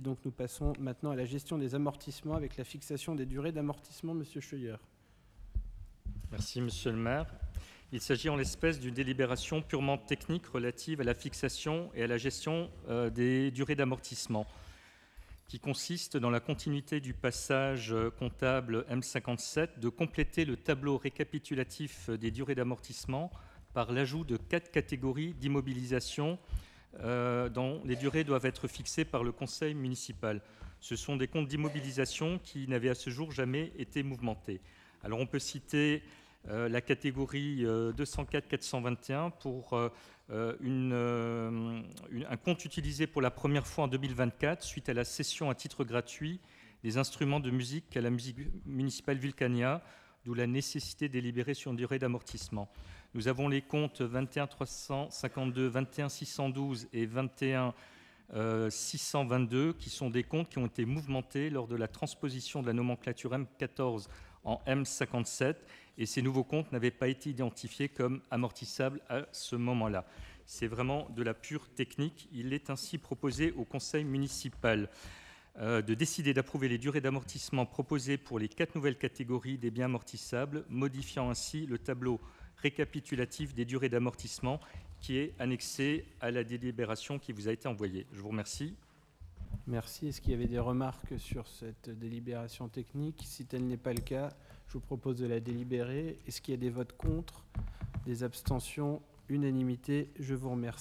donc nous passons maintenant à la gestion des amortissements avec la fixation des durées d'amortissement. Monsieur Scheuer. Merci, Monsieur le maire. Il s'agit en l'espèce d'une délibération purement technique relative à la fixation et à la gestion des durées d'amortissement, qui consiste, dans la continuité du passage comptable M57, de compléter le tableau récapitulatif des durées d'amortissement par l'ajout de 4 catégories d'immobilisation dont les durées doivent être fixées par le conseil municipal. Ce sont des comptes d'immobilisation qui n'avaient à ce jour jamais été mouvementés. Alors on peut citer la catégorie 204-421 pour un compte utilisé pour la première fois en 2024 suite à la cession à titre gratuit des instruments de musique à la musique municipale Vulcania, d'où la nécessité de délibérer sur une durée d'amortissement. Nous avons les comptes 21 352, 21 612 et 21 622 qui sont des comptes qui ont été mouvementés lors de la transposition de la nomenclature M14 en M57 et ces nouveaux comptes n'avaient pas été identifiés comme amortissables à ce moment-là. C'est vraiment de la pure technique. Il est ainsi proposé au conseil municipal de décider d'approuver les durées d'amortissement proposées pour les 4 nouvelles catégories des biens amortissables, modifiant ainsi le tableau récapitulatif des durées d'amortissement qui est annexé à la délibération qui vous a été envoyée. Je vous remercie. Merci. Est-ce qu'il y avait des remarques sur cette délibération technique? Si tel n'est pas le cas, je vous propose de la délibérer. Est-ce qu'il y a des votes contre, des abstentions? Unanimité. Je vous remercie.